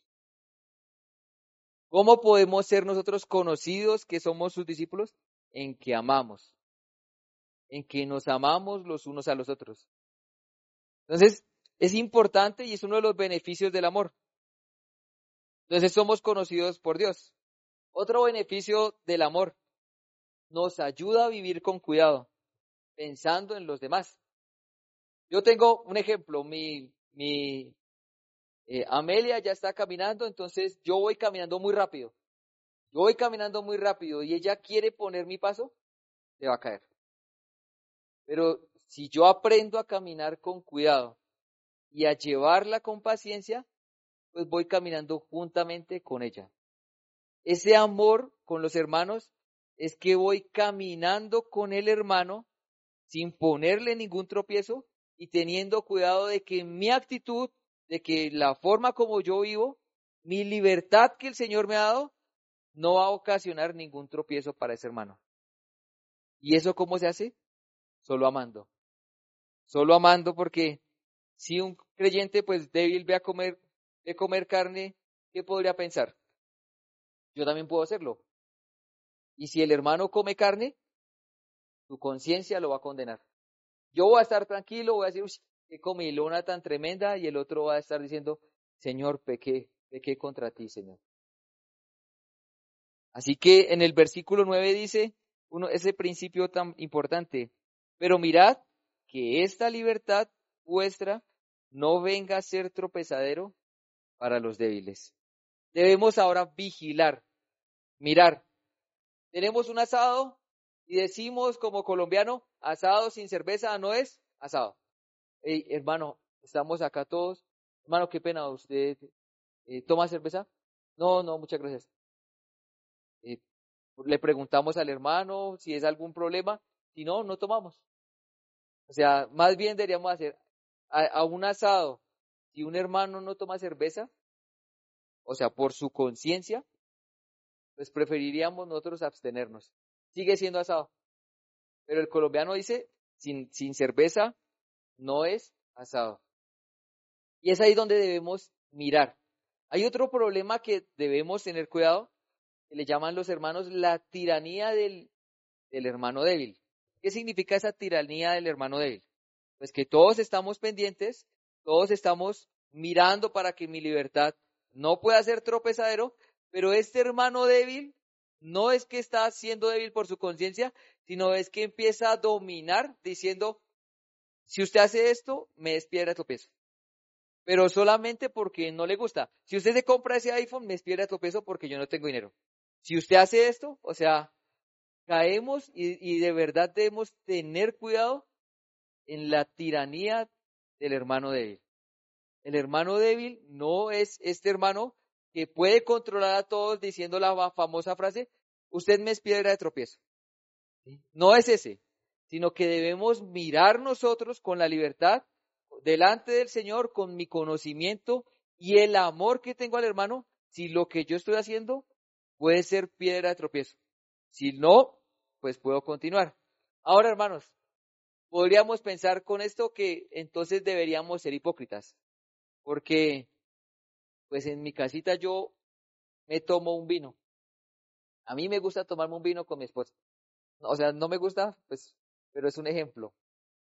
¿Cómo podemos ser nosotros conocidos que somos sus discípulos? En que amamos, en que nos amamos los unos a los otros. Entonces, es importante y es uno de los beneficios del amor. Entonces, somos conocidos por Dios. Otro beneficio del amor, nos ayuda a vivir con cuidado, pensando en los demás. Yo tengo un ejemplo, mi, mi eh, Amelia ya está caminando, entonces yo voy caminando muy rápido. Yo voy caminando muy rápido y ella quiere poner mi paso, se va a caer. Pero si yo aprendo a caminar con cuidado y a llevarla con paciencia, pues voy caminando juntamente con ella. Ese amor con los hermanos es que voy caminando con el hermano sin ponerle ningún tropiezo y teniendo cuidado de que mi actitud, de que la forma como yo vivo, mi libertad que el Señor me ha dado, no va a ocasionar ningún tropiezo para ese hermano. ¿Y eso cómo se hace? Solo amando. Solo amando, porque si un creyente pues débil ve a comer, ve comer carne, ¿qué podría pensar? Yo también puedo hacerlo. Y si el hermano come carne, su conciencia lo va a condenar. Yo voy a estar tranquilo, voy a decir, uy, qué comilona tan tremenda, y el otro va a estar diciendo, Señor, pequé, pequé contra ti, Señor. Así que en el versículo nueve dice, uno, ese principio tan importante, pero mirad que esta libertad vuestra no venga a ser tropezadero para los débiles. Debemos ahora vigilar, mirar. Tenemos un asado y decimos como colombiano, asado sin cerveza no es asado. Hey, hermano, estamos acá todos. Hermano, qué pena, ¿usted eh, toma cerveza? No, no, muchas gracias. Eh, le preguntamos al hermano si es algún problema. Si no, no tomamos. O sea, más bien deberíamos hacer a, a un asado. Si un hermano no toma cerveza, o sea, por su conciencia, pues preferiríamos nosotros abstenernos. Sigue siendo asado. Pero el colombiano dice, sin, sin cerveza no es asado. Y es ahí donde debemos mirar. Hay otro problema que debemos tener cuidado, que le llaman los hermanos la tiranía del, del hermano débil. ¿Qué significa esa tiranía del hermano débil? Pues que todos estamos pendientes, todos estamos mirando para que mi libertad no pueda ser tropezadero, pero este hermano débil no es que está siendo débil por su conciencia, sino es que empieza a dominar diciendo, si usted hace esto, me es piedra de tropiezo. Pero solamente porque no le gusta. Si usted se compra ese iPhone, me es piedra de tropiezo porque yo no tengo dinero. Si usted hace esto, o sea, caemos y, y de verdad debemos tener cuidado en la tiranía del hermano débil. El hermano débil no es este hermano que puede controlar a todos diciendo la famosa frase, usted me es piedra de tropiezo. No es ese, sino que debemos mirar nosotros con la libertad delante del Señor, con mi conocimiento y el amor que tengo al hermano, si lo que yo estoy haciendo puede ser piedra de tropiezo. Si no, pues puedo continuar. Ahora, hermanos, podríamos pensar con esto que entonces deberíamos ser hipócritas, porque pues en mi casita yo me tomo un vino. A mí me gusta tomarme un vino con mi esposa. o sea, no me gusta, pues, pero es un ejemplo.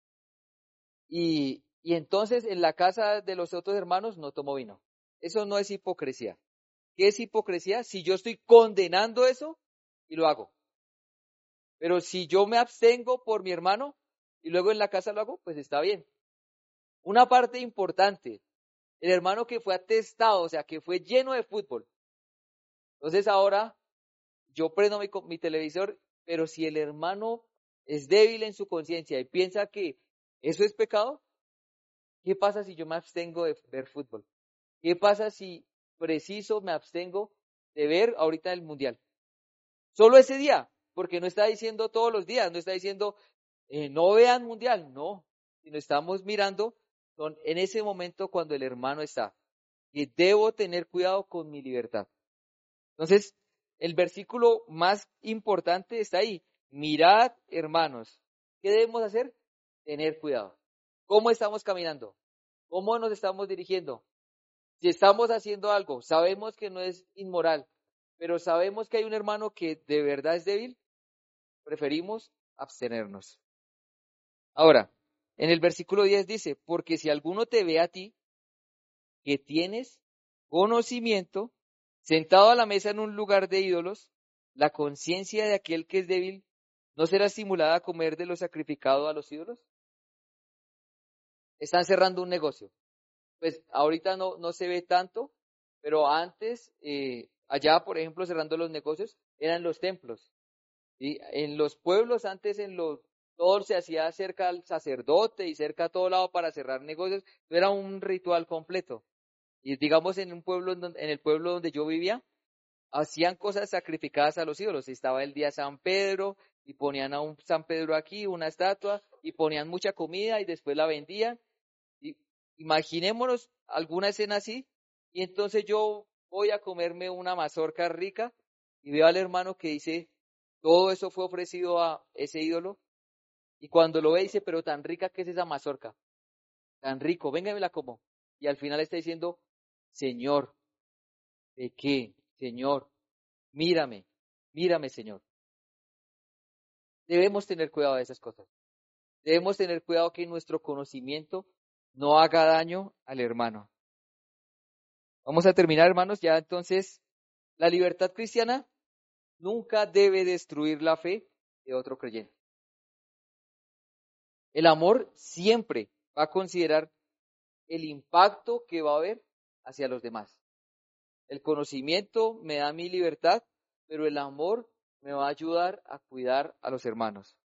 Y, y entonces en la casa de los otros hermanos no tomo vino. Eso no es hipocresía. ¿Qué es hipocresía? Si yo estoy condenando eso y lo hago. Pero si yo me abstengo por mi hermano y luego en la casa lo hago, pues está bien. Una parte importante, el hermano que fue atestado, o sea, que fue lleno de fútbol. Entonces ahora yo prendo mi, mi televisor, pero si el hermano es débil en su conciencia y piensa que eso es pecado, ¿qué pasa si yo me abstengo de ver fútbol? ¿Qué pasa si preciso me abstengo de ver ahorita el mundial? Solo ese día, porque no está diciendo todos los días, no está diciendo eh, no vean mundial, no, sino estamos mirando son en ese momento cuando el hermano está, que debo tener cuidado con mi libertad. Entonces, el versículo más importante está ahí. Mirad, hermanos, ¿qué debemos hacer? Tener cuidado. ¿Cómo estamos caminando? ¿Cómo nos estamos dirigiendo? Si estamos haciendo algo, sabemos que no es inmoral, pero sabemos que hay un hermano que de verdad es débil, preferimos abstenernos. Ahora, en el versículo diez dice, porque si alguno te ve a ti, que tienes conocimiento, sentado a la mesa en un lugar de ídolos, la conciencia de aquel que es débil, ¿no será estimulada a comer de lo sacrificado a los ídolos? Están cerrando un negocio. Pues ahorita no, no se ve tanto, pero antes, eh, allá, por ejemplo, cerrando los negocios, eran los templos. ¿Sí? En los pueblos antes, en los, todo se hacía cerca al sacerdote y cerca a todo lado para cerrar negocios. Era un ritual completo. Y digamos en un pueblo, en el pueblo donde yo vivía, hacían cosas sacrificadas a los ídolos. Estaba el día San Pedro y ponían a un San Pedro aquí, una estatua, y ponían mucha comida y después la vendían. Y imaginémonos alguna escena así, y entonces yo voy a comerme una mazorca rica y veo al hermano que dice, todo eso fue ofrecido a ese ídolo, y cuando lo ve dice, pero tan rica que es esa mazorca, tan rico, venga y me la como. Y al final está diciendo, Señor, ¿de qué? Señor, mírame, mírame, Señor. Debemos tener cuidado de esas cosas. Debemos tener cuidado que nuestro conocimiento no haga daño al hermano. Vamos a terminar, hermanos, ya entonces, la libertad cristiana nunca debe destruir la fe de otro creyente. El amor siempre va a considerar el impacto que va a haber hacia los demás. El conocimiento me da mi libertad, pero el amor me va a ayudar a cuidar a los hermanos.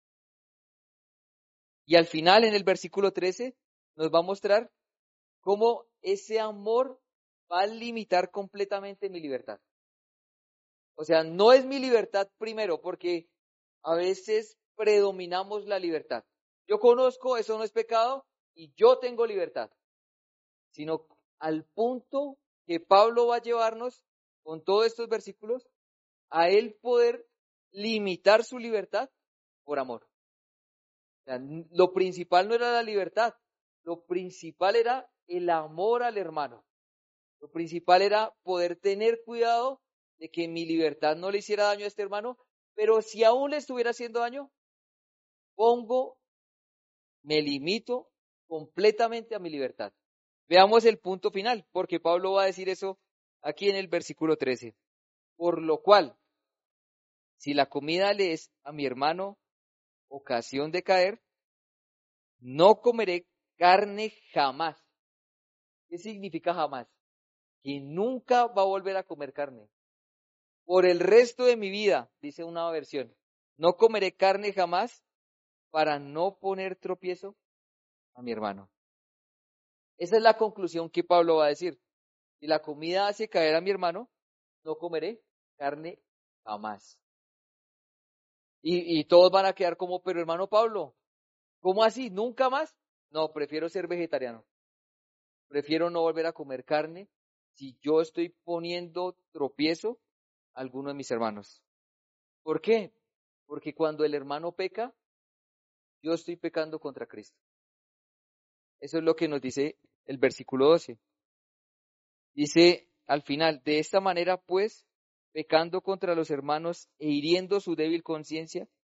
Y al final, en el versículo trece, nos va a mostrar cómo ese amor va a limitar completamente mi libertad. O sea, no es mi libertad primero, porque a veces predominamos la libertad. Yo conozco, eso no es pecado, y yo tengo libertad. Sino al punto que Pablo va a llevarnos con todos estos versículos, a él poder limitar su libertad por amor. O sea, lo principal no era la libertad, lo principal era el amor al hermano. Lo principal era poder tener cuidado de que mi libertad no le hiciera daño a este hermano, pero si aún le estuviera haciendo daño, pongo, me limito completamente a mi libertad. Veamos el punto final, porque Pablo va a decir eso aquí en el versículo trece. Por lo cual, si la comida le es a mi hermano ocasión de caer, no comeré carne jamás. ¿Qué significa jamás? Que nunca va a volver a comer carne. Por el resto de mi vida, dice una versión, no comeré carne jamás para no poner tropiezo a mi hermano. Esa es la conclusión que Pablo va a decir. Si la comida hace caer a mi hermano, no comeré carne jamás. Y, y todos van a quedar como, pero hermano Pablo, ¿cómo así? ¿Nunca más? No, prefiero ser vegetariano. Prefiero no volver a comer carne si yo estoy poniendo tropiezo a alguno de mis hermanos. ¿Por qué? Porque cuando el hermano peca, yo estoy pecando contra Cristo. Eso es lo que nos dice el versículo doce. Dice al final, de esta manera pues, pecando contra los hermanos e hiriendo su débil conciencia,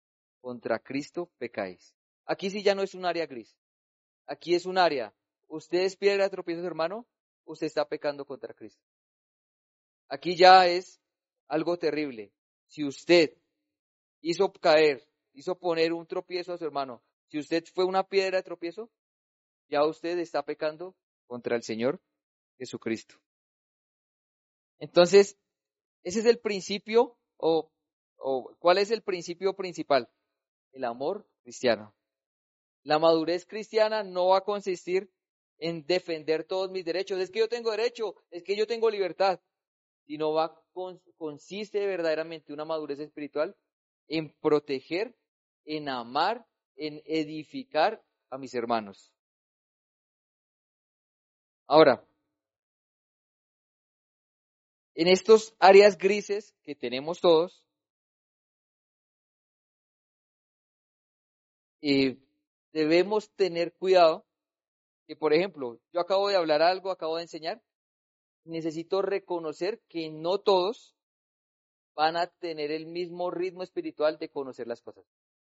contra Cristo pecáis. Aquí sí ya no es un área gris. Aquí es un área. Usted es piedra de tropiezo, hermano, usted está pecando contra Cristo. Aquí ya es algo terrible. Si usted hizo caer, hizo poner un tropiezo a su hermano, si usted fue una piedra de tropiezo, ya usted está pecando contra el Señor Jesucristo. Entonces, ese es el principio, o, o ¿cuál es el principio principal? El amor cristiano. La madurez cristiana no va a consistir en defender todos mis derechos. Es que yo tengo derecho, es que yo tengo libertad. Sino va con, consiste verdaderamente una madurez espiritual en proteger, en amar, en edificar a mis hermanos. Ahora, en estos áreas grises que tenemos todos, eh, debemos tener cuidado que, por ejemplo, yo acabo de hablar algo, acabo de enseñar, necesito reconocer que no todos van a tener el mismo ritmo espiritual de conocer las cosas.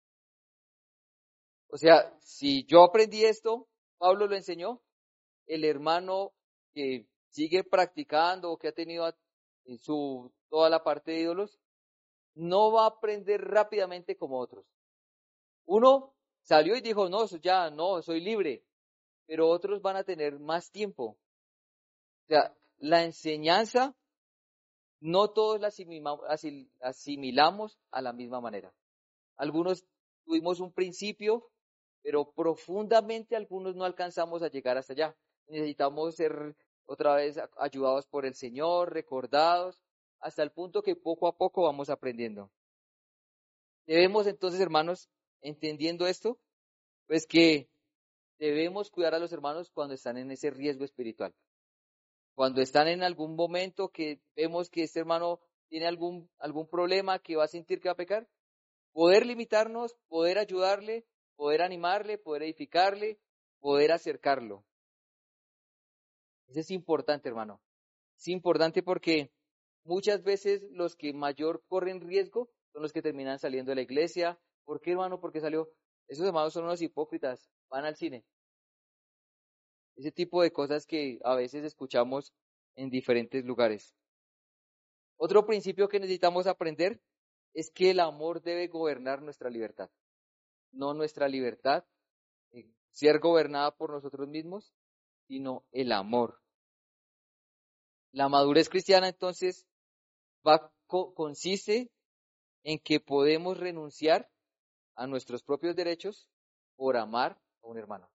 O sea, si yo aprendí esto, Pablo lo enseñó, el hermano que sigue practicando o que ha tenido en su toda la parte de ídolos, no va a aprender rápidamente como otros. Uno salió y dijo, no, ya, no, soy libre, pero otros van a tener más tiempo. O sea, la enseñanza, no todos la asimilamos a la misma manera. Algunos tuvimos un principio, pero profundamente algunos no alcanzamos a llegar hasta allá. Necesitamos ser otra vez ayudados por el Señor, recordados, hasta el punto que poco a poco vamos aprendiendo. Debemos entonces, hermanos, entendiendo esto, pues que debemos cuidar a los hermanos cuando están en ese riesgo espiritual. Cuando están en algún momento que vemos que este hermano tiene algún, algún problema, que va a sentir que va a pecar, poder limitarnos, poder ayudarle, poder animarle, poder edificarle, poder acercarlo. Eso es importante, hermano. Es importante porque muchas veces los que mayor corren riesgo son los que terminan saliendo de la iglesia. ¿Por qué, hermano? Porque salió. Esos hermanos son unos hipócritas, van al cine. Ese tipo de cosas que a veces escuchamos en diferentes lugares. Otro principio que necesitamos aprender es que el amor debe gobernar nuestra libertad. No nuestra libertad, eh, ser gobernada por nosotros mismos, sino el amor. La madurez cristiana entonces va, co- consiste en que podemos renunciar a nuestros propios derechos por amar a un hermano.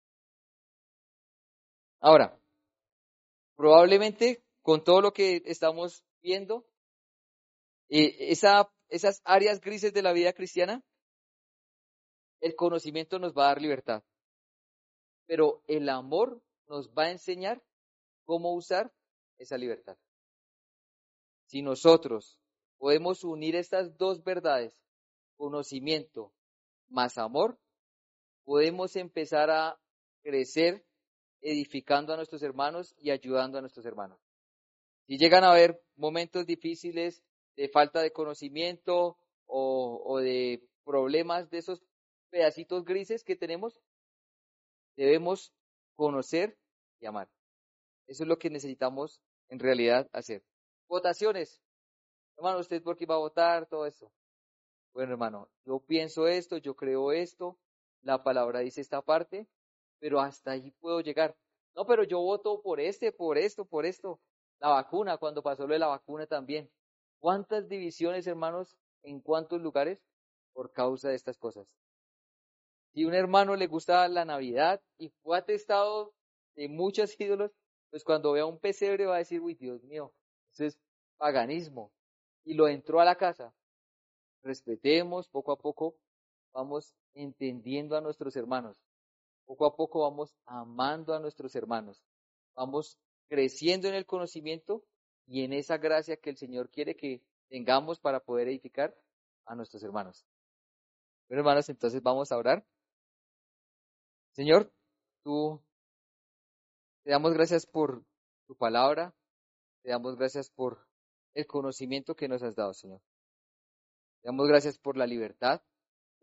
Ahora, probablemente con todo lo que estamos viendo, eh, esa, esas áreas grises de la vida cristiana, el conocimiento nos va a dar libertad, pero el amor nos va a enseñar cómo usar esa libertad. Si nosotros podemos unir estas dos verdades, conocimiento más amor, podemos empezar a crecer edificando a nuestros hermanos y ayudando a nuestros hermanos. Si llegan a haber momentos difíciles de falta de conocimiento o, o de problemas de esos pedacitos grises que tenemos, debemos conocer y amar. Eso es lo que necesitamos en realidad hacer. Votaciones. Hermano, ¿usted por qué va a votar? Todo esto. Bueno, hermano, yo pienso esto, yo creo esto, la palabra dice esta parte, pero hasta ahí puedo llegar. No, pero yo voto por este, por esto, por esto. La vacuna, cuando pasó lo de la vacuna también. ¿Cuántas divisiones, hermanos, en cuántos lugares por causa de estas cosas? Si a un hermano le gusta la Navidad y fue atestado de muchos ídolos, pues cuando vea un pesebre va a decir, uy, Dios mío, eso es paganismo. Y lo entró a la casa. Respetemos, poco a poco vamos entendiendo a nuestros hermanos. Poco a poco vamos amando a nuestros hermanos. Vamos creciendo en el conocimiento y en esa gracia que el Señor quiere que tengamos para poder edificar a nuestros hermanos. Bueno, hermanos, entonces vamos a orar. Señor, tú te damos gracias por tu palabra, te damos gracias por el conocimiento que nos has dado, Señor. Te damos gracias por la libertad,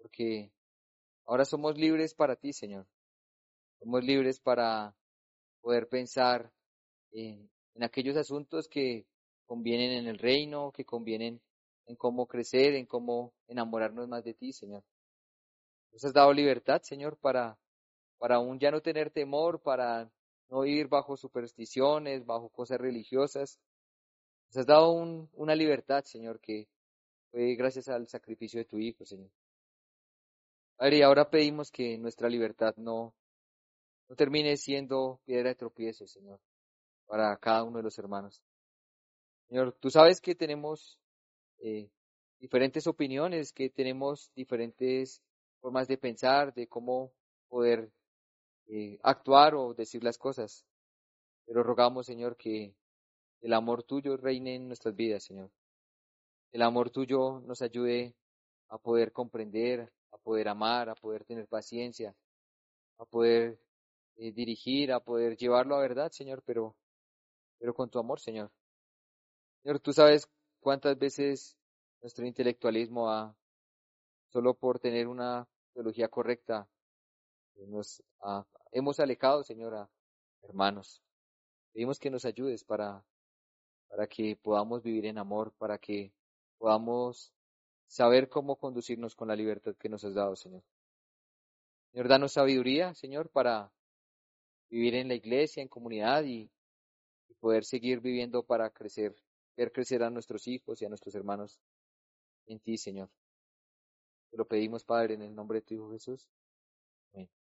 porque ahora somos libres para ti, Señor. Somos libres para poder pensar en, en aquellos asuntos que convienen en el reino, que convienen en cómo crecer, en cómo enamorarnos más de ti, Señor. Nos has dado libertad, Señor, para, para aún ya no tener temor, para no vivir bajo supersticiones, bajo cosas religiosas. Nos has dado un- una libertad, Señor, que fue gracias al sacrificio de tu Hijo, Señor. Padre, y ahora pedimos que nuestra libertad no, no termine siendo piedra de tropiezo, Señor, para cada uno de los hermanos. Señor, tú sabes que tenemos eh, diferentes opiniones, que tenemos diferentes formas de pensar, de cómo poder eh, actuar o decir las cosas. Pero rogamos, Señor, que el amor tuyo reine en nuestras vidas, Señor. El amor tuyo nos ayude a poder comprender, a poder amar, a poder tener paciencia, a poder eh, dirigir, a poder llevarlo a verdad, Señor, pero, pero con tu amor, Señor. Señor, tú sabes cuántas veces nuestro intelectualismo ha, solo por tener una teología correcta, eh, nos ha- hemos alejado, Señor, a hermanos. Pedimos que nos ayudes para, para que podamos vivir en amor, para que podamos saber cómo conducirnos con la libertad que nos has dado, Señor. Señor, danos sabiduría, Señor, para vivir en la iglesia, en comunidad y, y poder seguir viviendo para crecer, ver crecer a nuestros hijos y a nuestros hermanos en ti, Señor. Te lo pedimos, Padre, en el nombre de tu Hijo Jesús. Amén.